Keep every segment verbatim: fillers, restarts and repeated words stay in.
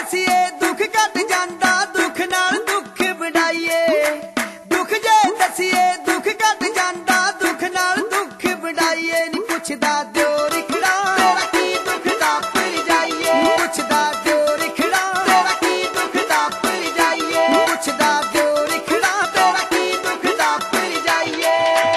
दसिए दुख घट जांदा दुख नाल दुख बढ़ाइए दुख जे दसिए दुख घट जांदा दुख नाल दुख बढ़ाइए नी पुछदा दिओ रिखड़ा तेरा की दुख दा पर जाइए पुछदा दिओ रिखड़ा तेरा की दुख दा पर जाइए पुछदा दिओ रिखड़ा तेरा की दुख दा पर जाइए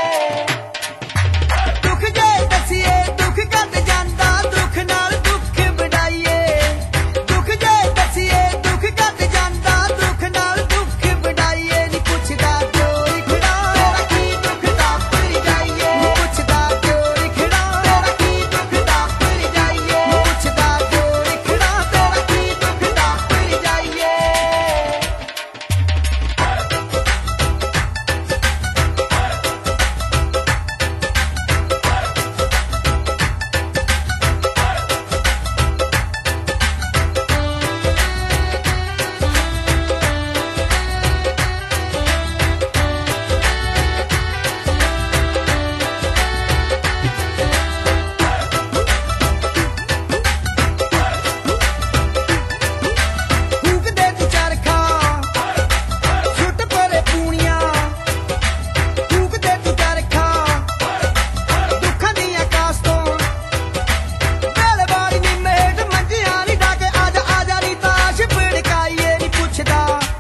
दुख जे दसिए दुख घट जांदा दुख नाल दुख बढ़ाइए दुख जे दसिए दुख घट जांदा दुख नाल दुख बढ़ाइए नी पुछदा दिओ रिखड़ा तेरा की दुख दा पर जाइए पुछदा दिओ रिखड़ा तेरा की दुख दा पर जाइए पुछदा दिओ रिखड़ा तेरा की दुख दा पर जाइए फूकदे तू चरखा सुट परे पूनियां फूकदे तू चरखा दुखां दियां कास तो बेल बारी नी मेट मंजियां नी डाके आजा आजा नी ताश भड़काइए नी पुछदा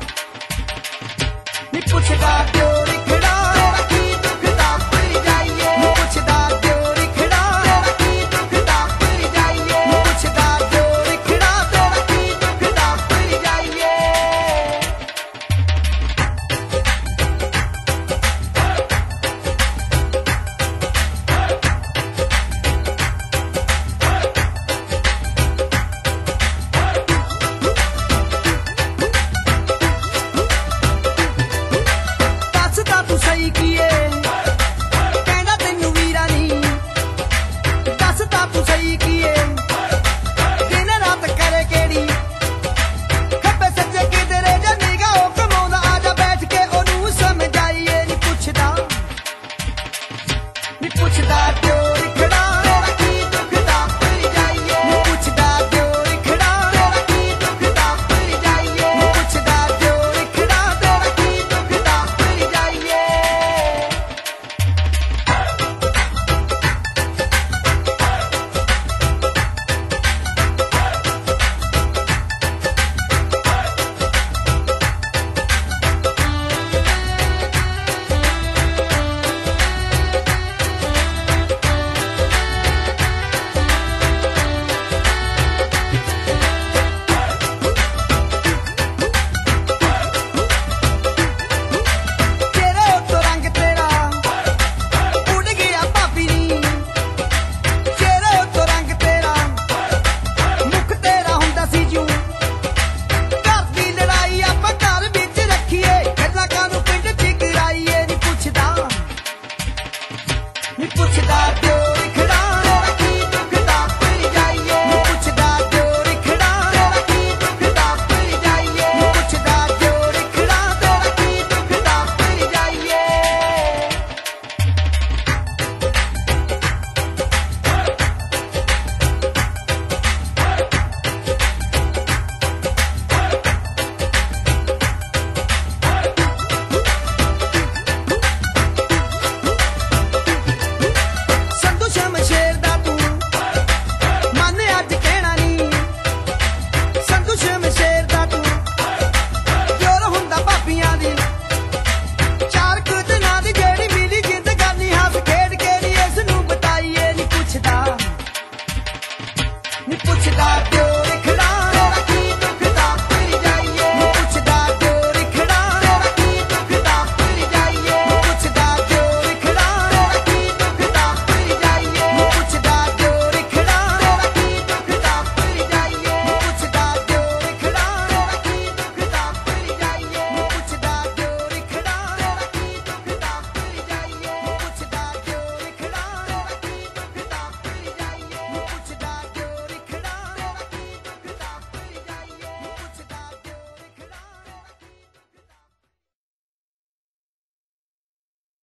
नी पुछदा दिओ रिखड़ा तेरा की दुख दा पर जाइए नी पुछदा दिओ रिखड़ा तेरा की दुख दा पर जाइए नी पुछदा दिओ रिखड़ा तेरा की दुख दा पर जाइए ਦੱਸਦਾ ਤੂੰ ਸਹੀ ਕੀਏ ਕਹਿੰਦਾ ਤੈਨੂੰ ਵੀਰਾ ਨਹੀਂ ਦੱਸਦਾ ਤੂੰ ਸਹੀ ਕੀਏ ਦਿਨ ਰਾਤ ਕਰੇ ਕਿਹੜੀ ਖੱਬੇ ਸੱਜੇ ਕਿਧਰੇ ਜਾਂ ਨਿਗਾਹ ਉਹ ਕਮਾਉਂਦਾ ਆਜਾ ਬੈਠ ਕੇ ਉਹਨੂੰ ਸਮਝਾਈਏ ਨੀ ਪੁੱਛਦਾ ਨੀ ਪੁੱਛਦਾ ਦਿਓ ਰਿਖੜਾ ਤੇਰਾ ਕੀ ਦੁੱਖ ਦਾ ਪਰ ਜਾਈਏ ਨੀ ਪੁੱਛਦਾ ਦਿਓ ਰਿਖੜਾ ਤੇਰਾ ਕੀ ਦੁੱਖ ਦਾ ਪਰ ਜਾਈਏ ਨੀ ਪੁੱਛਦਾ ਦਿਓ ਰਿਖੜਾ ਤੇਰਾ ਕੀ ਦੁੱਖ ਦਾ ਪਰ ਜਾਈਏ ਤੇਰੇ ਉੱਤੋਂ ਰੰਗ ਤੇਰਾ ਉੱਡ ਗਿਆ ਭਾਬੀ ਨੀ ਤੇਰੇ ਉੱਤੋਂ ਰੰਗ ਤੇਰਾ ਮੁੱਖ ਤੇਰਾ ਹੁੰਦਾ ਸੀ ਜੂ ਘਰ ਦੀ ਲੜਾਈ ਆਪਾਂ ਘਰ ਵਿੱਚ ਰੱਖੀਏ ਗੱਲਾਂ ਕਾਹਨੂੰ ਪਿੰਡ ਚ ਕਰਾਈਏ ਨੀ ਪੁੱਛਦਾ ਨੀ ਪੁੱਛਦਾ ਦਿਓ ਰਿਖੜਾ ਤੇਰਾ ਕੀ ਦੁੱਖ ਦਾ ਪਰ ਜਾਈਏ ਨੀ ਪੁੱਛਦਾ ਦਿਓ ਰਿਖੜਾ ਤੇਰਾ ਕੀ ਦੁੱਖ ਦਾ ਪਰ ਜਾਈਏ ਨੀ ਪੁੱਛਦਾ ਦਿਓ ਰਿਖੜਾ ਤੇਰਾ ਕੀ ਦੁੱਖ ਦਾ ਪਰ ਜਾਈਏ ਸੰਧੂ ਸ਼ਮਸ਼ੇਰ ਦਾ ਤੂੰ ਮਨ ਅੱਜ ਕਹਿਣਾ ਨੀ ਸੰਧੂ ਸ਼ਮਸ਼ੇਰ ਦਾ ਤੂੰ ਜੋਰ ਹੁੰਦਾ ਭਾਬੀਆਂ ਦੀ ਚਾਰ ਕੁ ਦਿਨਾਂ ਦੀ ਜਿਹੜੀ ਮਿਲੀ ਜ਼ਿੰਦਗਾਨੀ ਹੱਸ ਖੇਡ ਕੇ ਨੀ ਇਸ ਨੂੰ ਬਤਾਈਏ ਨੀ ਪੁੱਛਦਾ ਨੀ ਪੁੱਛਦਾ